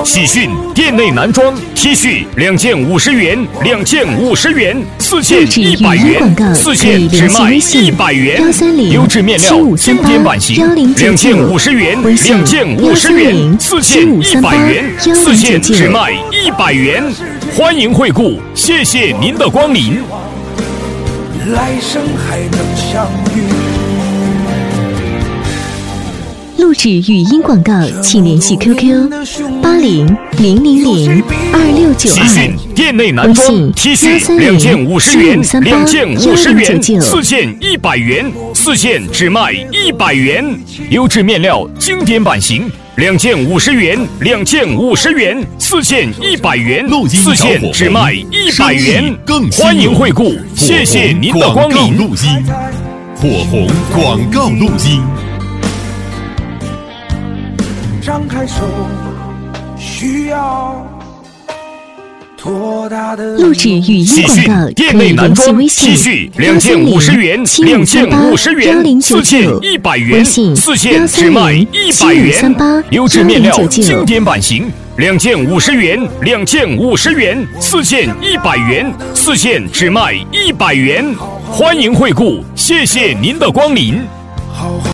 喜讯店内男装 T 恤2件50元，2件50元，4件100元，4件只卖100元。优质面料，经典版型，2件50元，2件50元，4件100元，4件只卖100元。欢迎惠顾，谢谢您的光临。 来生还能相遇。 录制语音广告，请联系 QQ 8000026992， 喜讯店内男装 T 恤2件50元，2件50元，4件100元，4件只卖100元。优质面料，经典版型，2件50元，2件50元，4件100元，4件只卖100元。欢迎惠顾，谢谢您的光临。 录音，火红广告录音。 张开手，需要多大的录制语音广告， 店内男装 T 恤2件50元，2件50元，4件100元，4件只卖100元。优质面料，经典版型，2件50元，2件50元，4件100元，4件只卖100元。欢迎惠顾，谢谢您的光临。